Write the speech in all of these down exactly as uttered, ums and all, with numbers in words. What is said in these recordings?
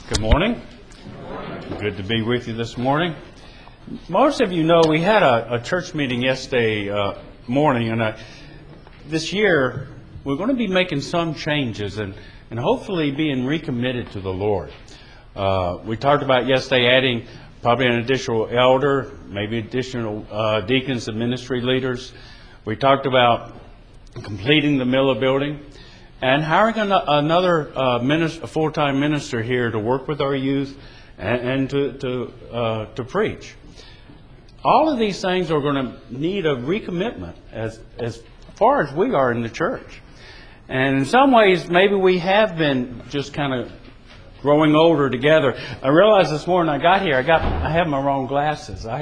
Good morning. Good to be with you this morning. Most of you know we had a, a church meeting yesterday uh, morning, and uh, this year we're going to be making some changes and, and hopefully being recommitted to the Lord. Uh, we talked about yesterday adding probably an additional elder, maybe additional uh, deacons and ministry leaders. We talked about completing the Miller building and hiring an, another uh, minister, a full-time minister here to work with our youth and, and to to, uh, to preach. All of these things are going to need a recommitment as as far as we are in the church. And in some ways, maybe we have been just kind of growing older together. I realized this morning I got here, I got I have my wrong glasses. I.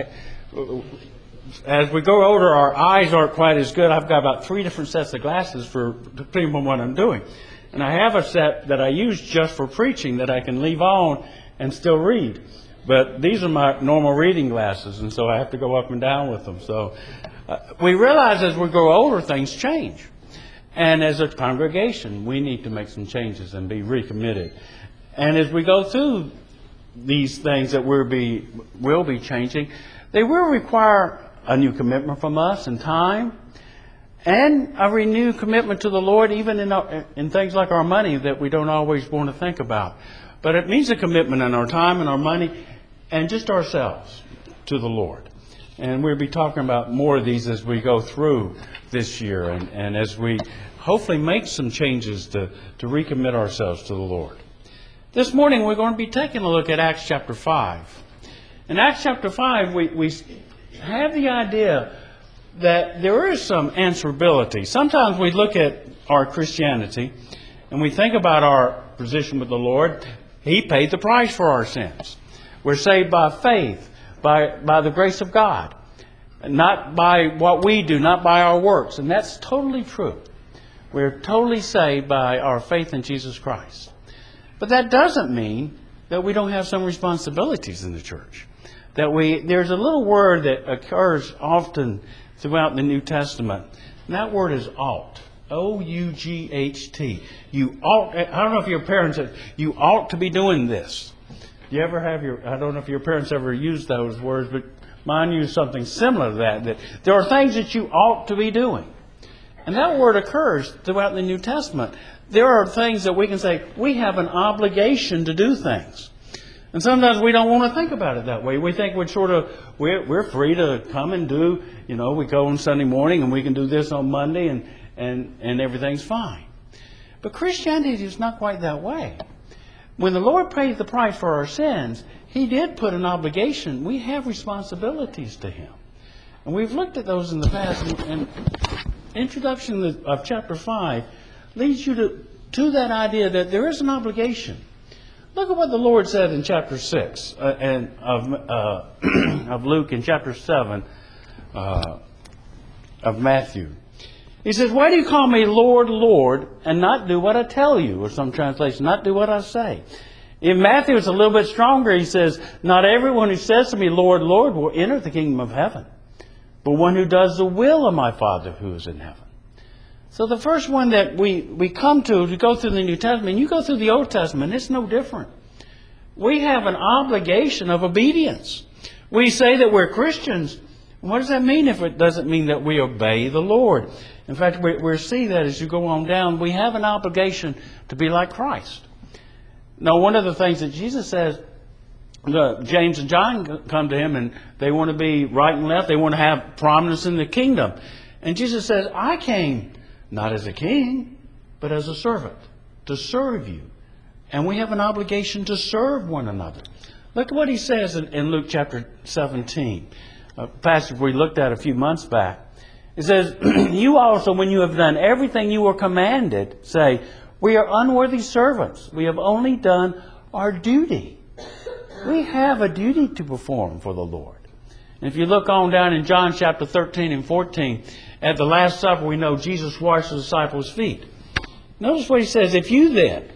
As we grow older, our eyes aren't quite as good. I've got about three different sets of glasses for depending on what I'm doing. And I have a set that I use just for preaching that I can leave on and still read. But these are my normal reading glasses, and so I have to go up and down with them. So uh, we realize as we grow older, things change. And as a congregation, we need to make some changes and be recommitted. And as we go through these things that we'll be, will be changing, they will require a new commitment from us in time, and a renewed commitment to the Lord, even in, our, in things like our money that we don't always want to think about. But it means a commitment in our time and our money and just ourselves to the Lord. And we'll be talking about more of these as we go through this year and, and as we hopefully make some changes to, to recommit ourselves to the Lord. This morning we're going to be taking a look at Acts chapter five. In Acts chapter five, we, we have the idea that there is some answerability. Sometimes we look at our Christianity and we think about our position with the Lord. He paid the price for our sins. We're saved by faith, by, by the grace of God, not by what we do, not by our works. And that's totally true. We're totally saved by our faith in Jesus Christ. But that doesn't mean that we don't have some responsibilities in the church. That we there's a little word that occurs often throughout the New Testament, and that word is ought. O U G H T. You ought. I don't know if your parents said, you ought to be doing this. Do you ever have your, I don't know if your parents ever used those words, but mine use something similar to that. That there are things that you ought to be doing. And that word occurs throughout the New Testament. There are things that we can say, we have an obligation to do things. And sometimes we don't want to think about it that way. We think we're sort of, we're, we're free to come and do, you know, we go on Sunday morning and we can do this on Monday and, and, and everything's fine. But Christianity is not quite that way. When the Lord paid the price for our sins, He did put an obligation. We have responsibilities to Him. And we've looked at those in the past. And, and introduction of chapter five leads you to, to that idea that there is an obligation. Look at what the Lord said in chapter six uh, and of uh, of Luke, in chapter seven uh, of Matthew. He says, "Why do you call me Lord, Lord, and not do what I tell you?" Or some translation, not do what I say. In Matthew, it's a little bit stronger. He says, "Not everyone who says to me, Lord, Lord, will enter the kingdom of heaven, but one who does the will of my Father who is in heaven." So the first one that we, we come to, to go through the New Testament, you go through the Old Testament, it's no different. We have an obligation of obedience. We say that we're Christians. What does that mean if it doesn't mean that we obey the Lord? In fact, we, we see that as you go on down, we have an obligation to be like Christ. Now, one of the things that Jesus says, the, James and John come to Him and they want to be right and left. They want to have prominence in the kingdom. And Jesus says, I came not as a king, but as a servant, to serve you. And we have an obligation to serve one another. Look at what He says in, in Luke chapter seventeen, a passage we looked at a few months back. It says, "You also, when you have done everything you were commanded, say, we are unworthy servants. We have only done our duty." We have a duty to perform for the Lord. And if you look on down in John chapter thirteen and fourteen, at the Last Supper, we know Jesus washed the disciples' feet. Notice what He says, "If you then,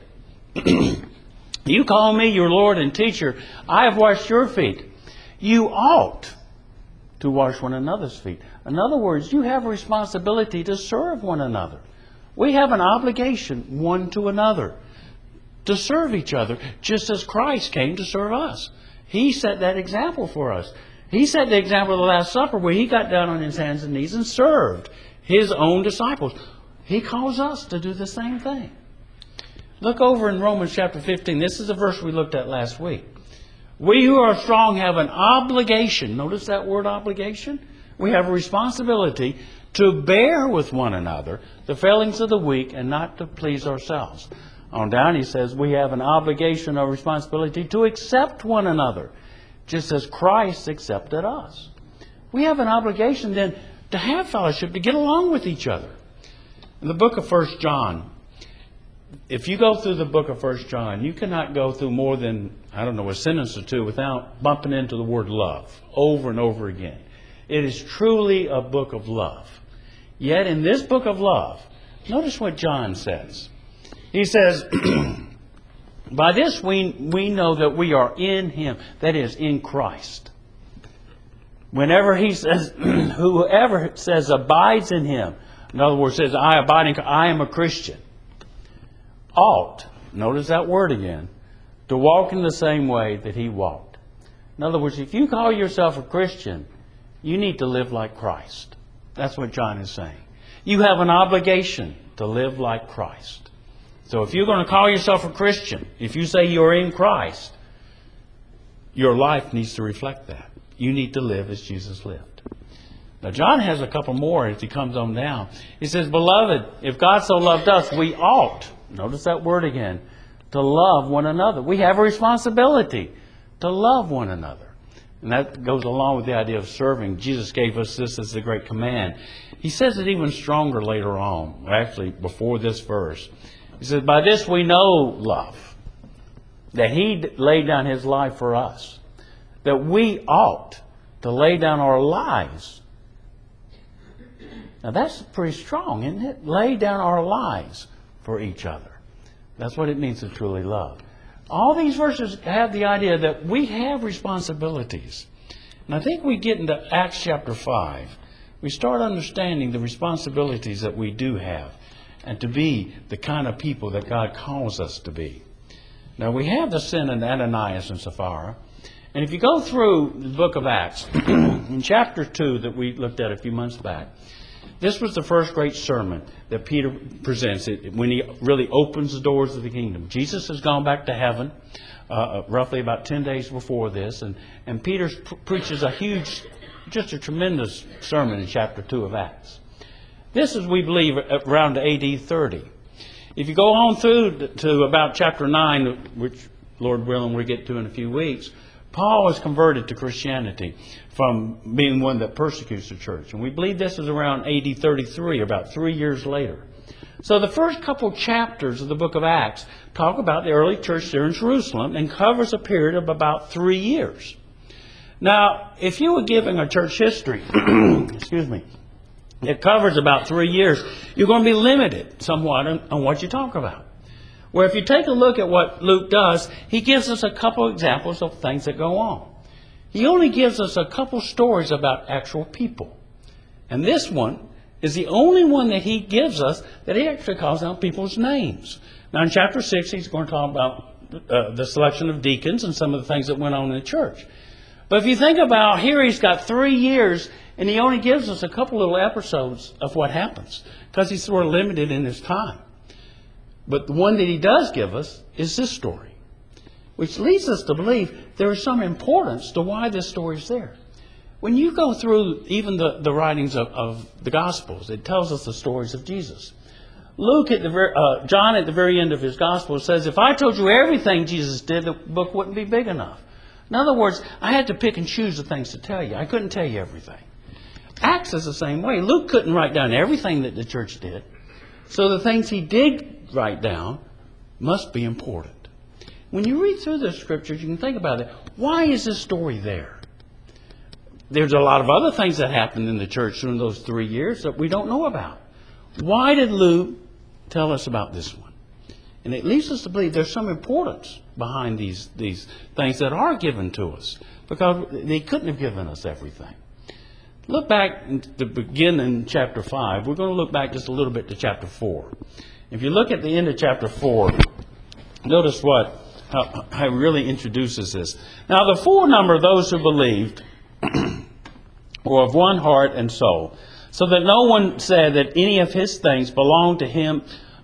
you call me your Lord and teacher, I have washed your feet. You ought to wash one another's feet." In other words, you have a responsibility to serve one another. We have an obligation one to another. to serve each other, just as Christ came to serve us. He set that example for us. He set the example of the Last Supper where He got down on His hands and knees and served His own disciples. He calls us to do the same thing. Look over in Romans chapter fifteen. This is a verse we looked at last week. We who are strong have an obligation. Notice that word obligation? We have a responsibility to bear with one another the failings of the weak and not to please ourselves. On down he says we have an obligation or responsibility to accept one another, just as Christ accepted us. We have an obligation then to have fellowship, to get along with each other. In the book of First John, if you go through the book of First John, you cannot go through more than, I don't know, a sentence or two without bumping into the word love over and over again. It is truly a book of love. Yet in this book of love, notice what John says. He says, by this we, we know that we are in Him, that is, in Christ. Whenever he says, whoever says abides in Him, in other words, says, I abide in Christ, I am a Christian, ought, notice that word again, to walk in the same way that He walked. In other words, if you call yourself a Christian, you need to live like Christ. That's what John is saying. You have an obligation to live like Christ. So if you're going to call yourself a Christian, if you say you're in Christ, your life needs to reflect that. You need to live as Jesus lived. Now John has a couple more as he comes on down. He says, Beloved, if God so loved us, we ought, notice that word again, to love one another. We have a responsibility to love one another. And that goes along with the idea of serving. Jesus gave us this as the great command. He says it even stronger later on, actually before this verse. He says, by this we know love, that He laid down His life for us, that we ought to lay down our lives. Now that's pretty strong, isn't it? Lay down our lives for each other. That's what it means to truly love. All these verses have the idea that we have responsibilities. And I think we get into Acts chapter five. We start understanding the responsibilities that we do have and to be the kind of people that God calls us to be. Now we have the sin of Ananias and Sapphira. And if you go through the book of Acts, in chapter two that we looked at a few months back, this was the first great sermon that Peter presents it when he really opens the doors of the kingdom. Jesus has gone back to heaven uh, roughly about ten days before this. And, and Peter pr- preaches a huge, just a tremendous sermon in chapter two of Acts. This is, we believe, around A D thirty. If you go on through to about chapter nine, which Lord willing we'll get to in a few weeks, Paul was converted to Christianity from being one that persecutes the church. And we believe this is around A D thirty-three, about three years later. So the first couple chapters of the book of Acts talk about the early church there in Jerusalem and covers a period of about three years. Now, if you were giving a church history, excuse me, it covers about three years, you're going to be limited somewhat on, on what you talk about. Where if you take a look at what Luke does, he gives us a couple examples of things that go on. He only gives us a couple stories about actual people. And this one is the only one that he gives us that he actually calls out people's names. Now in chapter six, he's going to talk about uh, the selection of deacons and some of the things that went on in the church. But if you think about here, he's got three years and he only gives us a couple little episodes of what happens because he's sort of limited in his time. But the one that he does give us is this story, which leads us to believe there is some importance to why this story is there. When you go through even the, the writings of, of the Gospels, it tells us the stories of Jesus. Luke, at the very, uh, John at the very end of his Gospel says, if I told you everything Jesus did, the book wouldn't be big enough. In other words, I had to pick and choose the things to tell you. I couldn't tell you everything. Acts is the same way. Luke couldn't write down everything that the church did. So the things he did write down must be important. When you read through the scriptures, you can think about it. Why is this story there? There's a lot of other things that happened in the church during those three years that we don't know about. Why did Luke tell us about this one? And it leads us to believe there's some importance behind these, these things that are given to us, because they couldn't have given us everything. Look back to begin in chapter five. We're going to look back just a little bit to chapter four. If you look at the end of chapter four, notice what, how, how he really introduces this. Now the full number of those who believed were of one heart and soul, so that no one said that any of his things belonged to him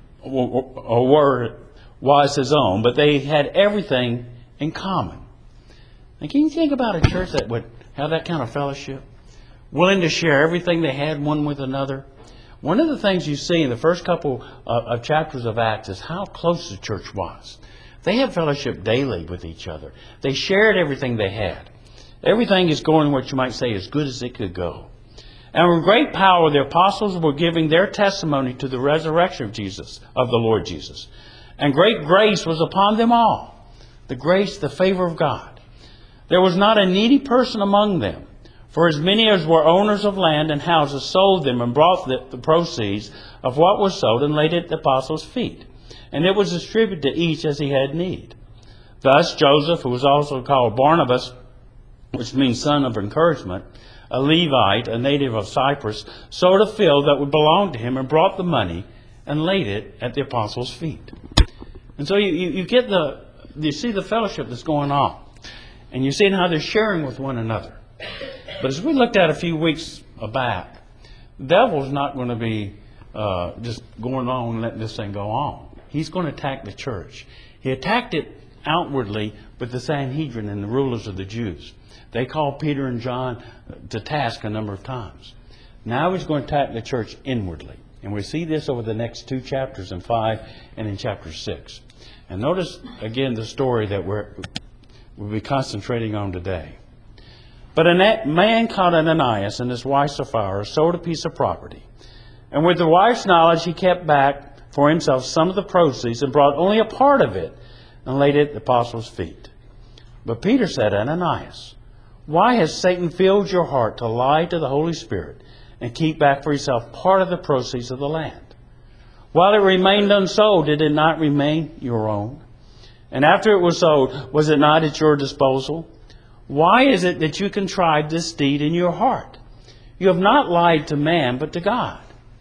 or were was his own, but they had everything in common. Now, can you think about a church that would have that kind of fellowship? Willing to share everything they had one with another? One of the things you see in the first couple of, of chapters of Acts is how close the church was. They had fellowship daily with each other. They shared everything they had. Everything is going, what you might say, as good as it could go. And with great power, the apostles were giving their testimony to the resurrection of Jesus, of the Lord Jesus. And great grace was upon them all. The grace, the favor of God. There was not a needy person among them. For as many as were owners of land and houses sold them and brought the, the proceeds of what was sold and laid it at the apostles' feet. And it was distributed to each as he had need. Thus Joseph, who was also called Barnabas, which means son of encouragement, a Levite, a native of Cyprus, sold a field that would belong to him and brought the money and laid it at the apostles' feet. And so you, you, you get the, you see the fellowship that's going on. And you see how they're sharing with one another. But as we looked at a few weeks back, the devil's not going to be uh, just going on and letting this thing go on. He's going to attack the church. He attacked it outwardly with the Sanhedrin and the rulers of the Jews. They called Peter and John to task a number of times. Now he's going to attack the church inwardly. And we see this over the next two chapters in five and in chapter six. And notice again the story that we're, we'll be concentrating on today. But a man called Ananias and his wife Sapphira sold a piece of property. And with the wife's knowledge, he kept back for himself some of the proceeds and brought only a part of it and laid it at the apostles' feet. But Peter said, Ananias, why has Satan filled your heart to lie to the Holy Spirit and keep back for yourself part of the proceeds of the land? While it remained unsold, did it not remain your own? And after it was sold, was it not at your disposal? Why is it that you contrived this deed in your heart? You have not lied to man, but to God.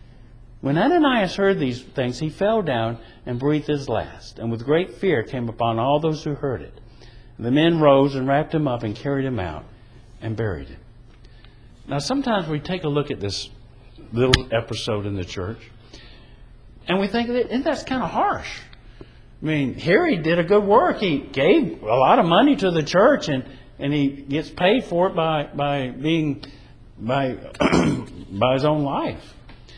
When Ananias heard these things, he fell down and breathed his last. And with great fear came upon all those who heard it. The men rose and wrapped him up and carried him out and buried him. Now, sometimes we take a look at this little episode in the church, and we think, that, that's kind of harsh. I mean, here he did a good work. He gave a lot of money to the church, and, and he gets paid for it by by being by by his own life.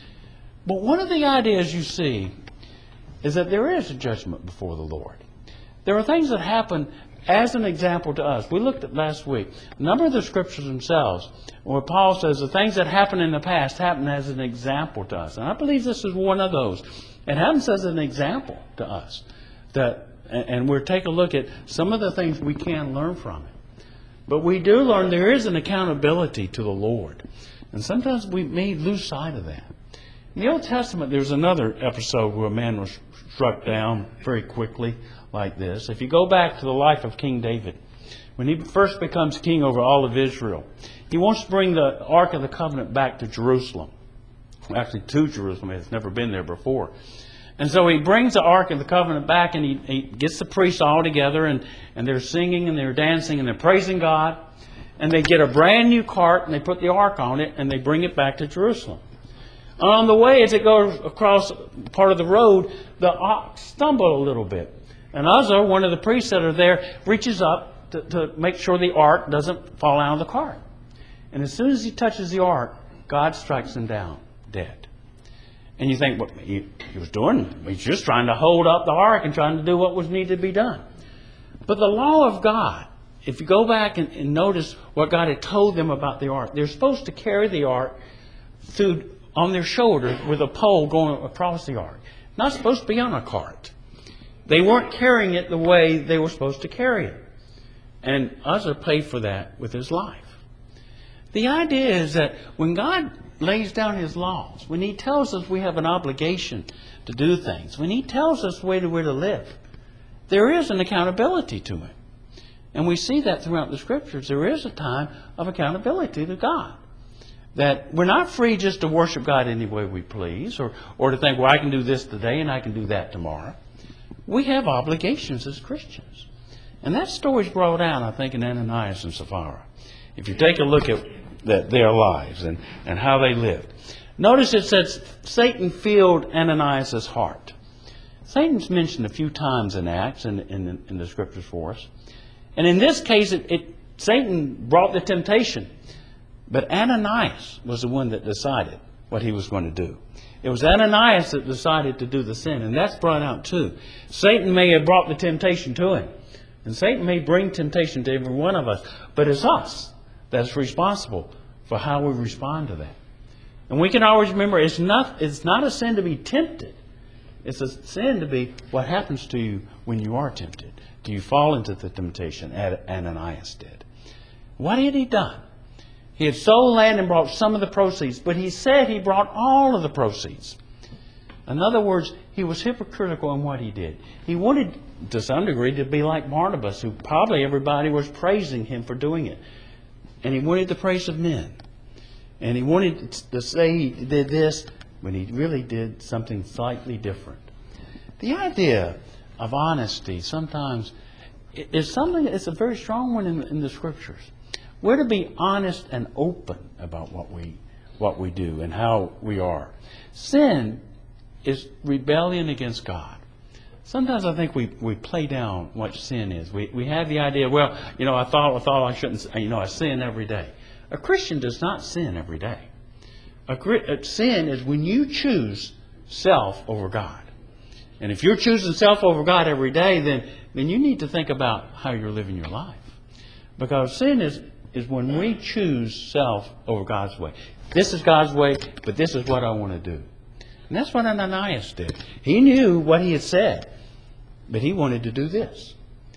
But one of the ideas you see is that there is a judgment before the Lord. There are things that happen as an example to us. We looked at last week a number of the scriptures themselves where Paul says the things that happened in the past happen as an example to us. And I believe this is one of those. It happens as an example to us. That, and we'll take a look at some of the things we can learn from it. But we do learn there is an accountability to the Lord. And sometimes we may lose sight of that. In the Old Testament, there's another episode where a man was struck down very quickly like this. If you go back to the life of King David, when he first becomes king over all of Israel, he wants to bring the Ark of the Covenant back to Jerusalem. Actually, to Jerusalem. It's never been there before. And so he brings the Ark of the Covenant back, and he, he gets the priests all together, and, and they're singing, and they're dancing, and they're praising God. And they get a brand new cart, and they put the Ark on it, and they bring it back to Jerusalem. And on the way, as it goes across part of the road, the ox stumbled a little bit. And Uzzah, one of the priests that are there, reaches up to, to make sure the ark doesn't fall out of the cart. And as soon as he touches the ark, God strikes him down dead. And you think, what he, he was doing? He's just trying to hold up the ark and trying to do what was needed to be done. But the law of God, if you go back and, and notice what God had told them about the ark, they're supposed to carry the ark through on their shoulders with a pole going across the ark. Not supposed to be on a cart. They weren't carrying it the way they were supposed to carry it. And Uzzah paid for that with his life. The idea is that when God lays down His laws, when He tells us we have an obligation to do things, when He tells us where we're to live, there is an accountability to Him. And we see that throughout the Scriptures. There is a time of accountability to God. That we're not free just to worship God any way we please, or, or to think, well, I can do this today and I can do that tomorrow. we have obligations as Christians. And that story's brought out, I think, in Ananias and Sapphira. If you take a look at the, their lives and, and how they lived. Notice it says Satan filled Ananias' heart. Satan's mentioned a few times in Acts and in, in, in the Scriptures for us. And in this case, it, it, Satan brought the temptation. But Ananias was the one that decided what he was going to do. It was Ananias that decided to do the sin. And that's brought out too. Satan may have brought the temptation to him. And Satan may bring temptation to every one of us. But it's us that's responsible for how we respond to that. And we can always remember it's not, it's not a sin to be tempted. It's a sin to be what happens to you when you are tempted. Do you fall into the temptation as Ananias did? What had he done? He had sold land and brought some of the proceeds, but he said he brought all of the proceeds. In other words, he was hypocritical in what he did. He wanted, to some degree, to be like Barnabas, who probably everybody was praising him for doing it. And he wanted the praise of men. And he wanted to say he did this, but he really did something slightly different. The idea of honesty sometimes is something, it's a very strong one in, in the Scriptures. We're to be honest and open about what we what we do and how we are. Sin is rebellion against God. Sometimes I think we, we play down what sin is. We we have the idea, well, you know, I thought I thought I shouldn't, you know, I sin every day. A Christian does not sin every day. A, a sin is when you choose self over God. And if you're choosing self over God every day, then, then you need to think about how you're living your life. Because sin is, is when we choose self over God's way. This is God's way, but this is what I want to do. And that's what Ananias did. He knew what he had said, but he wanted to do this.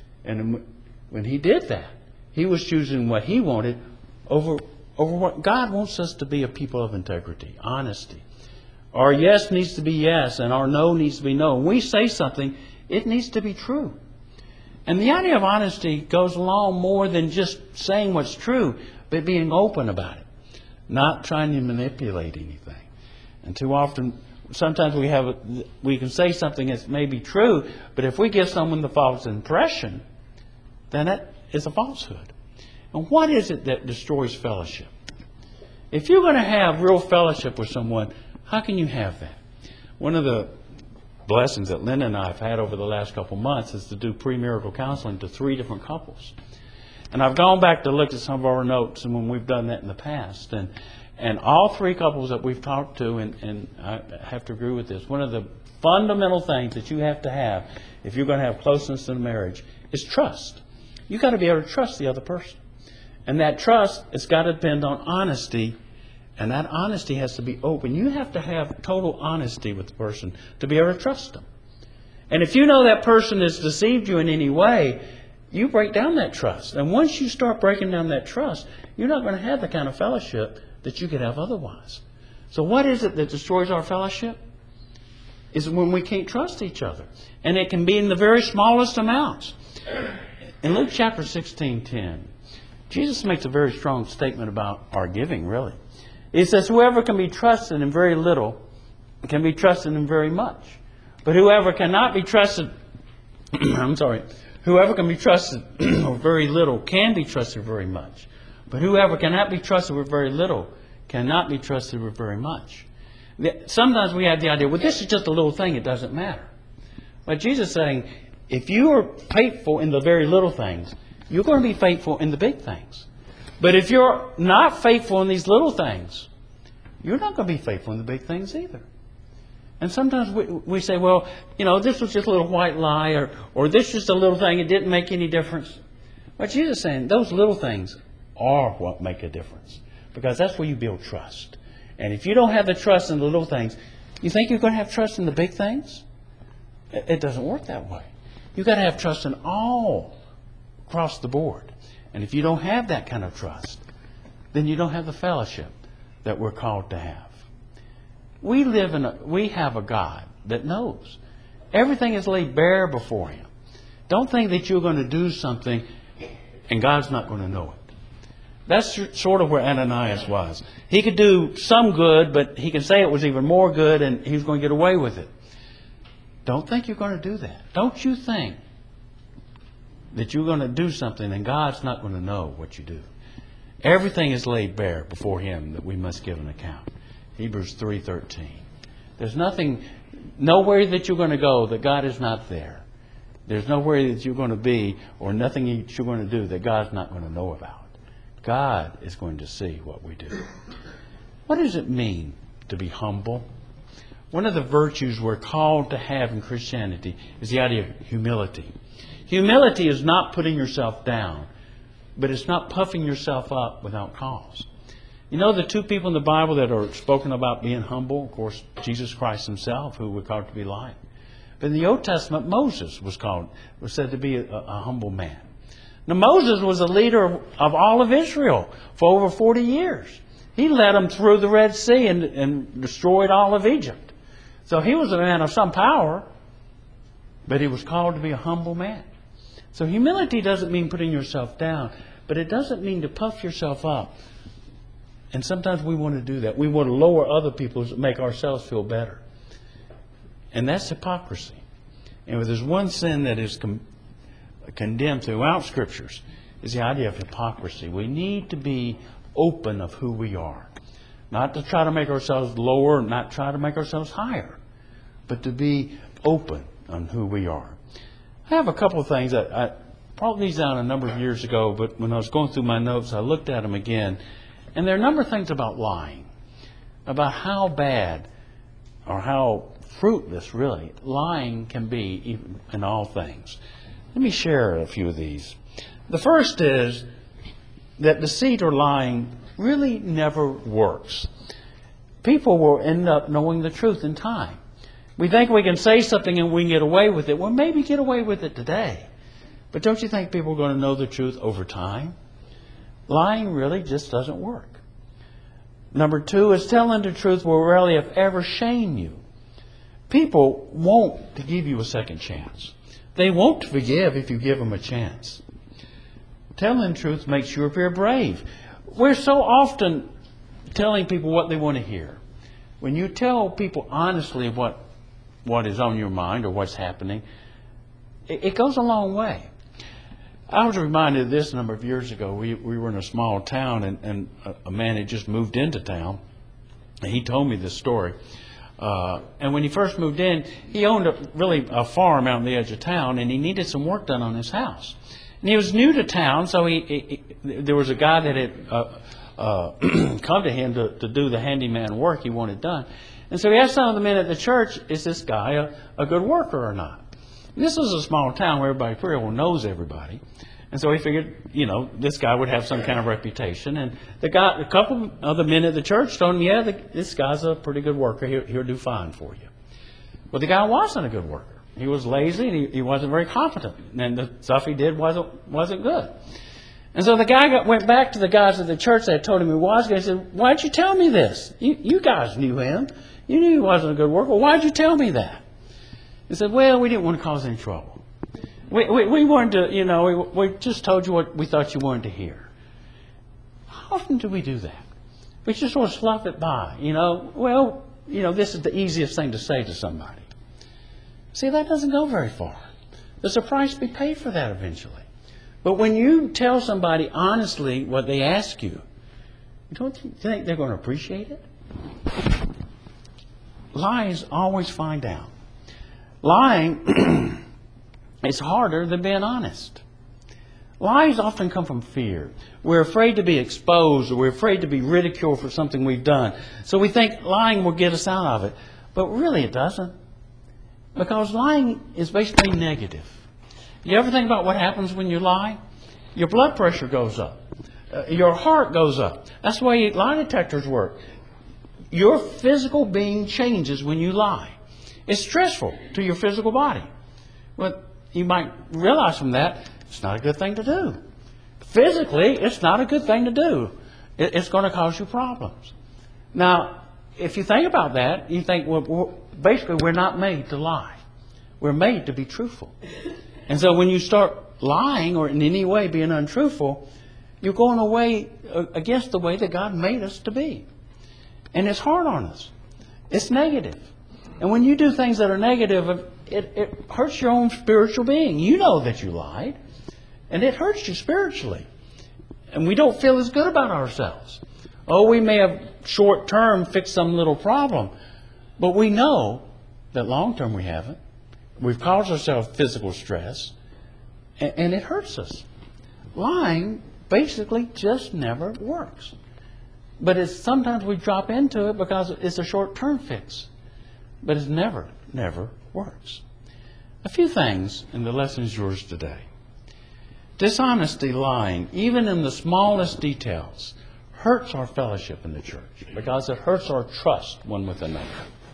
And when he did that, he was choosing what he wanted over, over what God wants us to be, a people of integrity, honesty. Our yes needs to be yes, and our no needs to be no. When we say something, it needs to be true. And the idea of honesty goes along more than just saying what's true, but being open about it. Not trying to manipulate anything. And too often, sometimes we have a, we can say something that's maybe true, but if we give someone the false impression, then that is a falsehood. And what is it that destroys fellowship? If you're going to have real fellowship with someone, how can you have that? One of the blessings that Linda and I have had over the last couple of months is to do premarital counseling to three different couples. And I've gone back to look at some of our notes and when we've done that in the past. And and all three couples that we've talked to, and, and I have to agree with this, one of the fundamental things that you have to have if you're going to have closeness in a marriage is trust. You've got to be able to trust the other person. And that trust has got to depend on honesty. And that honesty has to be open. You have to have total honesty with the person to be able to trust them. And if you know that person has deceived you in any way, you break down that trust. And once you start breaking down that trust, you're not going to have the kind of fellowship that you could have otherwise. So what is it that destroys our fellowship? Is when we can't trust each other. And it can be in the very smallest amounts. In Luke chapter sixteen ten, Jesus makes a very strong statement about our giving, really. He says, whoever can be trusted in very little can be trusted in very much. But whoever cannot be trusted, I'm sorry, whoever can be trusted with very little can be trusted very much. But whoever cannot be trusted with very little cannot be trusted with very much. Sometimes we have the idea, well, this is just a little thing, it doesn't matter. But Jesus is saying, if you are faithful in the very little things, you're going to be faithful in the big things. But if you're not faithful in these little things, you're not going to be faithful in the big things either. And sometimes we, we say, well, you know, this was just a little white lie, or, or this is just a little thing, it didn't make any difference. But Jesus is saying, those little things are what make a difference. Because that's where you build trust. And if you don't have the trust in the little things, you think you're going to have trust in the big things? It, it doesn't work that way. You've got to have trust in all across the board. And if you don't have that kind of trust, then you don't have the fellowship that we're called to have. We live in a, we have a God that knows. Everything is laid bare before Him. Don't think that you're going to do something and God's not going to know it. That's sort of where Ananias was. He could do some good, but he could say it was even more good and he was going to get away with it. Don't think you're going to do that. Don't you think that you're going to do something and God's not going to know what you do. Everything is laid bare before Him that we must give an account. Hebrews three thirteen. There's nothing, nowhere that you're going to go that God is not there. There's nowhere that you're going to be or nothing that you're going to do that God's not going to know about. God is going to see what we do. What does it mean to be humble? One of the virtues we're called to have in Christianity is the idea of humility. Humility is not putting yourself down, but it's not puffing yourself up without cause. You know the two people in the Bible that are spoken about being humble? Of course, Jesus Christ Himself, who we're called to be like. But in the Old Testament, Moses was called, was said to be a, a humble man. Now, Moses was the leader of, of all of Israel for over forty years. He led them through the Red Sea and, and destroyed all of Egypt. So he was a man of some power, but he was called to be a humble man. So humility doesn't mean putting yourself down, but it doesn't mean to puff yourself up. And sometimes we want to do that. We want to lower other people to make ourselves feel better. And that's hypocrisy. And if there's one sin that is com- condemned throughout Scriptures, is the idea of hypocrisy. We need to be open of who we are. Not to try to make ourselves lower, not try to make ourselves higher, but to be open on who we are. I have a couple of things that I brought these down a number of years ago, but when I was going through my notes, I looked at them again. And there are a number of things about lying, about how bad or how fruitless, really, lying can be even in all things. Let me share a few of these. The first is that deceit or lying really never works. People will end up knowing the truth in time. We think we can say something and we can get away with it. Well, maybe get away with it today. But don't you think people are going to know the truth over time? Lying really just doesn't work. Number two is telling the truth will rarely, if ever, shame you. People want to give you a second chance. They won't forgive if you give them a chance. Telling the truth makes you appear brave. We're so often telling people what they want to hear. When you tell people honestly what, what is on your mind or what's happening, it, it goes a long way. I was reminded of this a number of years ago. We, we were in a small town, and, and a, a man had just moved into town. And he told me this story. Uh, and when he first moved in, he owned a, really a farm out on the edge of town, and he needed some work done on his house. And he was new to town, so he, he, he there was a guy that had uh, uh, come to him to, to do the handyman work he wanted done. And so he asked some of the men at the church, is this guy a, a good worker or not? And this was a small town where everybody pretty well knows everybody. And so he figured, you know, this guy would have some kind of reputation. And the guy, a couple of the men at the church told him, yeah, the, this guy's a pretty good worker. He'll, he'll do fine for you. Well, the guy wasn't a good worker. He was lazy and he, he wasn't very competent. And the stuff he did wasn't wasn't good. And so the guy got, went back to the guys at the church that told him he was good. He said, why'd you tell me this? You, you guys knew him. You knew he wasn't a good worker. Why'd you tell me that? He said, well, we didn't want to cause any trouble. We, we, we wanted to, you know, we, we just told you what we thought you wanted to hear. How often do we do that? We just sort of slough it by, you know. Well, you know, this is the easiest thing to say to somebody. See, that doesn't go very far. There's a price to be paid for that eventually. But when you tell somebody honestly what they ask you, don't you think they're going to appreciate it? Lies always find out. Lying is harder than being honest. Lies often come from fear. We're afraid to be exposed, or we're afraid to be ridiculed for something we've done. So we think lying will get us out of it. But really it doesn't. Because lying is basically negative. You ever think about what happens when you lie? Your blood pressure goes up. Uh, your heart goes up. That's the way lie detectors work. Your physical being changes when you lie. It's stressful to your physical body. Well, you might realize from that, it's not a good thing to do. Physically, it's not a good thing to do. It's going to cause you problems. Now, if you think about that, you think, well, basically, we're not made to lie. We're made to be truthful. And so when you start lying or in any way being untruthful, you're going away against the way that God made us to be. And it's hard on us. It's negative. And when you do things that are negative, it, it hurts your own spiritual being. You know that you lied, and it hurts you spiritually. And we don't feel as good about ourselves. Oh, we may have short-term fixed some little problem, but we know that long-term we haven't. We've caused ourselves physical stress, and, and it hurts us. Lying basically just never works. But it's sometimes we drop into it because it's a short-term fix. But it never, never works. A few things, and the lesson is yours today. Dishonesty, lying, even in the smallest details, hurts our fellowship in the church because it hurts our trust one with another.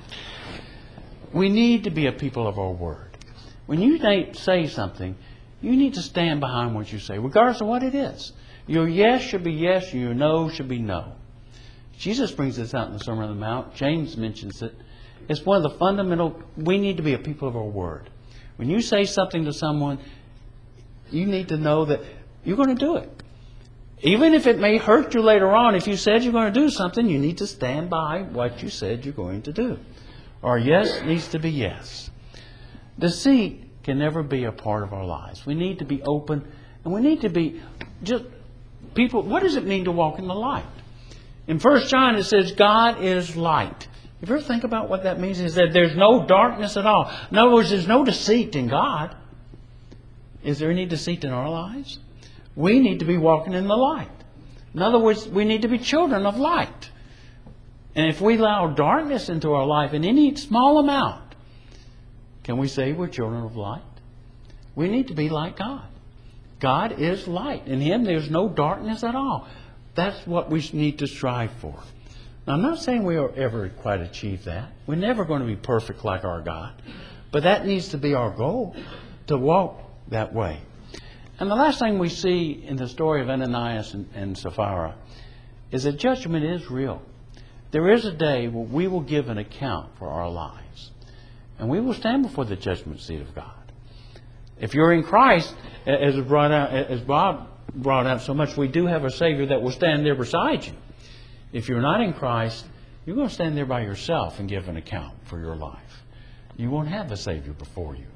We need to be a people of our word. When you say something, you need to stand behind what you say, regardless of what it is. Your yes should be yes, and your no should be no. Jesus brings this out in the Sermon on the Mount. James mentions it. It's one of the fundamental, we need to be a people of our word. When you say something to someone, you need to know that you're going to do it. Even if it may hurt you later on, if you said you're going to do something, you need to stand by what you said you're going to do. Our yes needs to be yes. Deceit can never be a part of our lives. We need to be open, and we need to be just people. What does it mean to walk in the light? In First John it says God is light. If you ever think about what that means, is that there's no darkness at all. In other words, there's no deceit in God. Is there any deceit in our lives? We need to be walking in the light. In other words, we need to be children of light. And if we allow darkness into our life in any small amount, can we say we're children of light? We need to be like God. God is light. In Him there's no darkness at all. That's what we need to strive for. Now, I'm not saying we'll ever quite achieve that. We're never going to be perfect like our God. But that needs to be our goal, to walk that way. And the last thing we see in the story of Ananias and, and Sapphira is that judgment is real. There is a day where we will give an account for our lives. And we will stand before the judgment seat of God. If you're in Christ, as brought out, as Bob brought out so much, we do have a Savior that will stand there beside you. If you're not in Christ, you're going to stand there by yourself and give an account for your life. You won't have a Savior before you.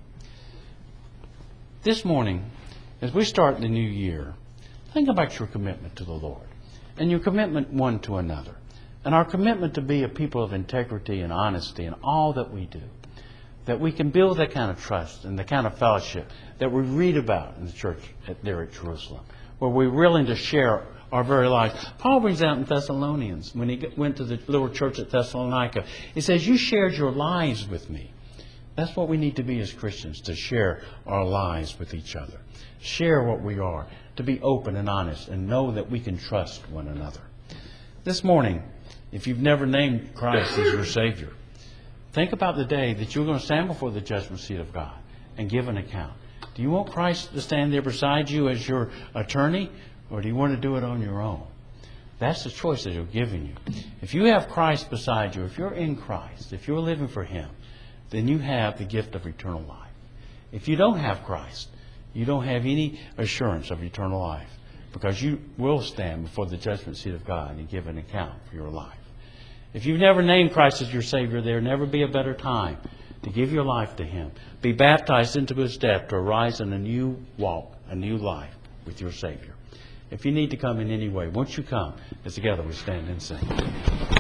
This morning, as we start the new year, think about your commitment to the Lord and your commitment one to another, and our commitment to be a people of integrity and honesty in all that we do, that we can build that kind of trust and the kind of fellowship that we read about in the church at, there at Jerusalem, where we're willing to share our very lives. Paul brings out in Thessalonians, when he went to the little church at Thessalonica, he says, you shared your lives with me. That's what we need to be as Christians, to share our lives with each other. Share what we are, to be open and honest, and know that we can trust one another. This morning, if you've never named Christ as your Savior, think about the day that you're going to stand before the judgment seat of God and give an account. Do you want Christ to stand there beside you as your attorney, or do you want to do it on your own? That's the choice that He's giving you. If you have Christ beside you, if you're in Christ, if you're living for Him, then you have the gift of eternal life. If you don't have Christ, you don't have any assurance of eternal life, because you will stand before the judgment seat of God and give an account for your life. If you've never named Christ as your Savior, there will never be a better time to give your life to Him. Be baptized into His death to arise in a new walk, a new life with your Savior. If you need to come in any way, once you come, as together we stand and sing.